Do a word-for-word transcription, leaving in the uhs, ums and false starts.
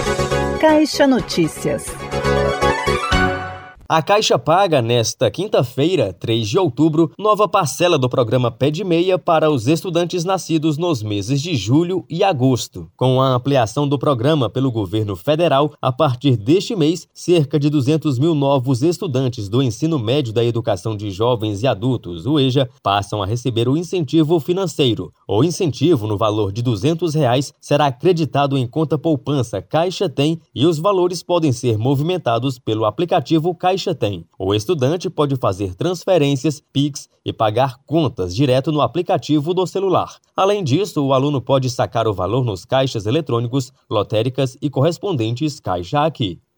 Caixa Notícias. A Caixa paga nesta quinta-feira, três de outubro, nova parcela do programa Pé de Meia para os estudantes nascidos nos meses de julho e agosto. Com a ampliação do programa pelo governo federal, a partir deste mês, cerca de duzentos mil novos estudantes do ensino médio da educação de jovens e adultos, o EJA, passam a receber o incentivo financeiro. O incentivo, no valor de duzentos reais, será acreditado em conta poupança Caixa Tem e os valores podem ser movimentados pelo aplicativo Caixa Tem. O estudante pode fazer transferências, Pix e pagar contas direto no aplicativo do celular. Além disso, o aluno pode sacar o valor nos caixas eletrônicos, lotéricas e correspondentes Caixa Aqui.